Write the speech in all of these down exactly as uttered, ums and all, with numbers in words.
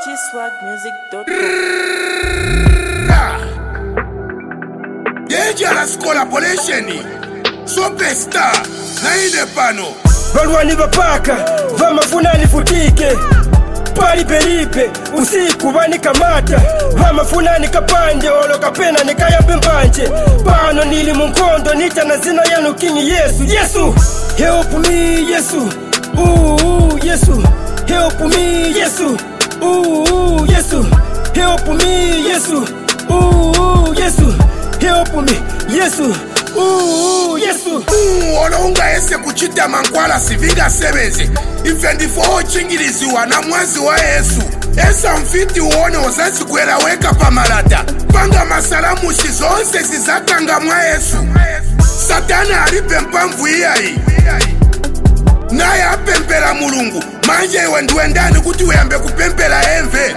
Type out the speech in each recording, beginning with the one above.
g swag music dot com. Dangerous collaboration. Superstar. Naine pano. Balwani bapaka, vamafunani futike. Pali peripe, usiku vani kamata. Vamafunani kapande, olo kapena nikayambe mbanje. Pano nili munkondo, nita na zina yanu kingi Yesu. Yesu, help me Yesu. Ooh, Yesu, help me Yesu. Ooh, Yesu, help me Yesu. Ooh, Yesu, help me Yesu. Ooh, Yesu. Ooh, ono unga ese kuchita mankwala sivinga sebeze. Ifendifo chingiliziwa na mwazi wa Yesu. Esa mfiti uone ozazi kwela weka pa malata. Panga masalamu shizonse zizakanga mwa Yesu. Satana alipe mpamvu iyai. Naye apempela mulungu. Manje wenduendani kuti weyambe kupempela enve.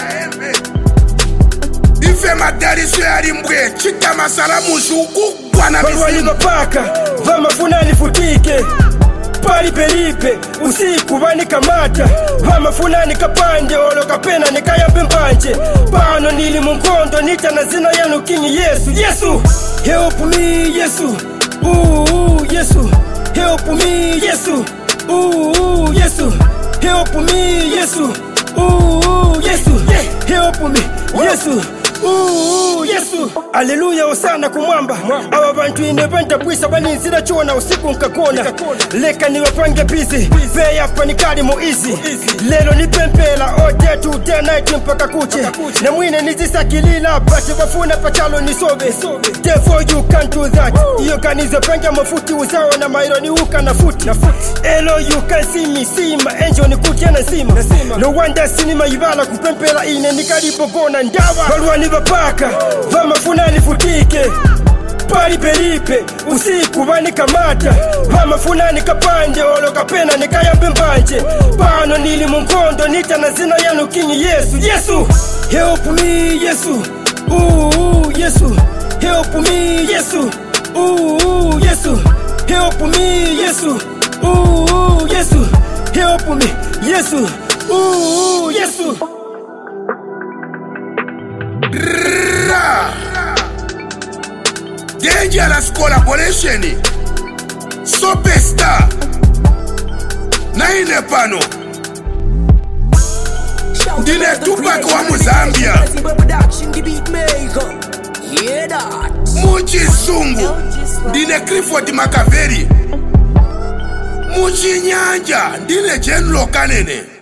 Ife madariso yali mbwe. Chita masalamu shuku. Balwani bapaka, vamafunani futike. Pali peripe, usiku vani kamata. Vamafunani kapande, olo kapena nikayambe mbanje. Pano nili munkondo, nita na zina yanu kingi Yesu. Yesu, help me Yesu. Ooh, Yesu, help me Yesu. Ooh, Yesu, help me Yesu. Ooh, Yesu, help me Yesu. Ooh, Yesu. Haleluya osana kumwamba. Aba bantu inebenta bwisa baninzira chona usiku nkakona. Leka ni wapange busy. Ve yapa ni kali mo easy. Lelo ni pempela all day to day night mpaka kuche. Na mwine nizisakilila bati bafuna pachalo ni sobe. Therefore you can't do that. Iyo kanize penga mafuti usawa na maironi uka na futi. Elo you can see me. See my angel ni kutia na sima. No wonder sinima ibala kupempela ine ni karibo gona ndawa. Balwani bapaka, vamafunani futike. Pali peripe, usiku vani kamata. Vamafunani kapande, olo kapena nikayambe mbanje. Pano nili munkondo, nita na zina yanu kingi Yesu. Yesu, help me Yesu. Ooh, Yesu, help me Yesu. Ooh, Yesu, help me Yesu. Ooh, Yesu, help me Yesu. Ooh, Yesu. Dangerous collaboration. Superstar. Naine pano. Dine Tupac wa Muzambia. Muchi Sungu. Dine Clifford Makaveri. Muchi Nyanja. Dine Jenlo Kanene.